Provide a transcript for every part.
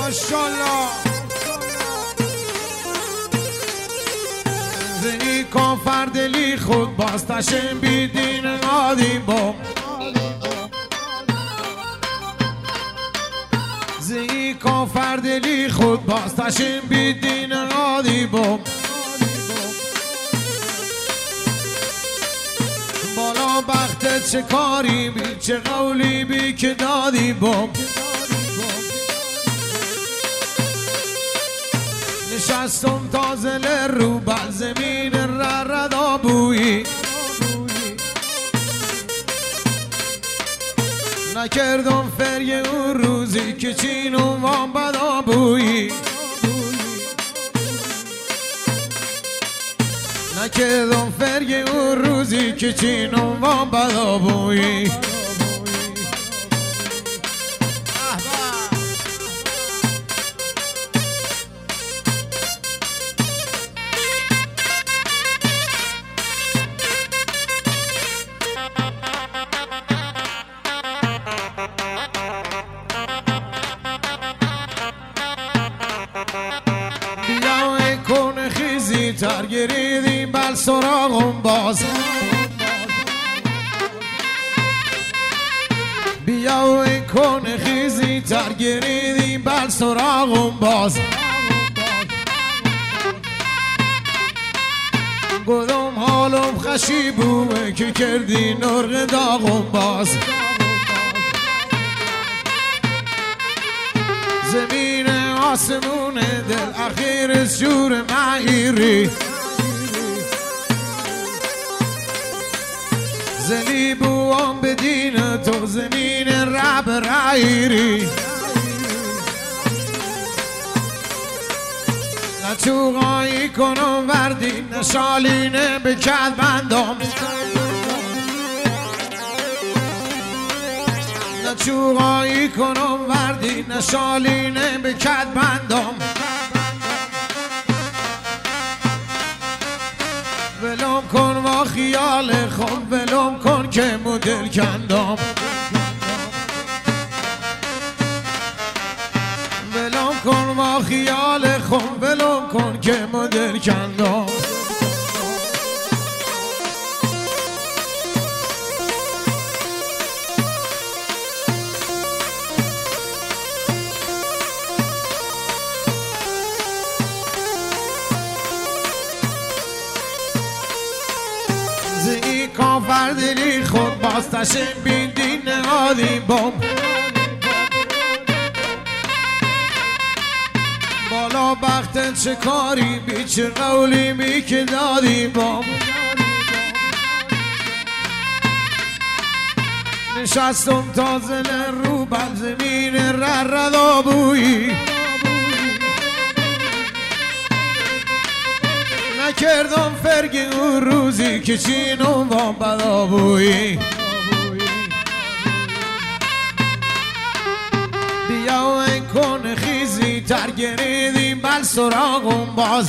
ماشالله زی کن فردلی خود باز تشم بیدین آدی بام زی کن فردلی خود باز تشم بیدین آدی بام بالا بختت چه کاری بی چه قولی بی که دادی بام نشستم تا زل رو بر زمین ردا بویی نکردم فریه اون روزی که چینم وام بدا بویی نکردم فریه اون روزی که چینم وام بدا بویی تر گریدیم بل سراغم باز بیا و کن خیزی تر گریدیم بل سراغم باز گدام حالم خشی بومه که کردی نرغ داغم باز زمین آسمون دل اخیر شور معیری زلی بوام بدین تو زمین رب رایری نچوغایی کنم وردی نشالینه بکد بندم نچوغایی کنم وردی نشالینه بکد بندم ولم کن و خیال خود ولم کن که مدل کندم ولم کن و خیال خود ولم کن که مدل کندم زی کن فردلی خود باز تشم بیدین آدی بام بالا بختت چه کاری بی چه قولی بی که دادی بام نشستم تا زل رو بر زمین ردا بویی نکردم فرگی اون روزی که چینم وام بدا بویی بیا و کن خیزی تر گریدیم بل سراغم باز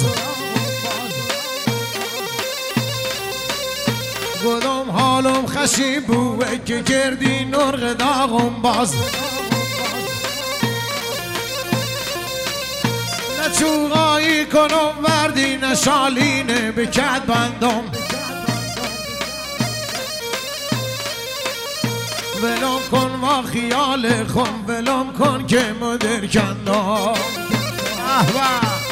گدام حالم خشی بوه که کردی نرغ داغم باز نچوغایی کنم وردی نشالینه بکد بندم ولم کن و خیال خون ولم کن که مدر کندم